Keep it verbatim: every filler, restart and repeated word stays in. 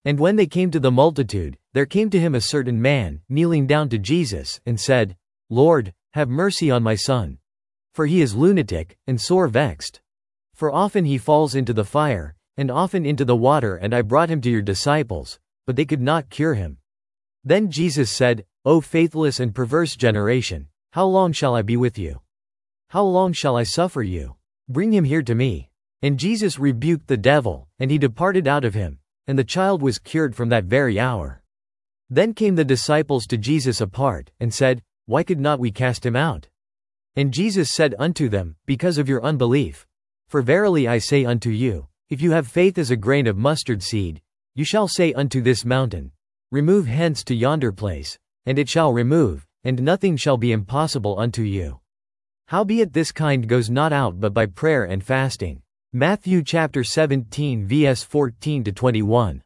And when they came to the multitude, there came to him a certain man, kneeling down to Jesus, and said, Lord, have mercy on my son. For he is lunatic, and sore vexed. For often he falls into the fire, and often into the water, and I brought him to your disciples, but they could not cure him. Then Jesus said, O faithless and perverse generation, how long shall I be with you? How long shall I suffer you? Bring him here to me. And Jesus rebuked the devil, and he departed out of him, and the child was cured from that very hour. Then came the disciples to Jesus apart, and said, Why could not we cast him out? And Jesus said unto them, Because of your unbelief. For verily I say unto you, if you have faith as a grain of mustard seed, you shall say unto this mountain, Remove hence to yonder place, and it shall remove, and nothing shall be impossible unto you. Howbeit this kind goes not out but by prayer and fasting. Matthew chapter seventeen verse fourteen to twenty-one.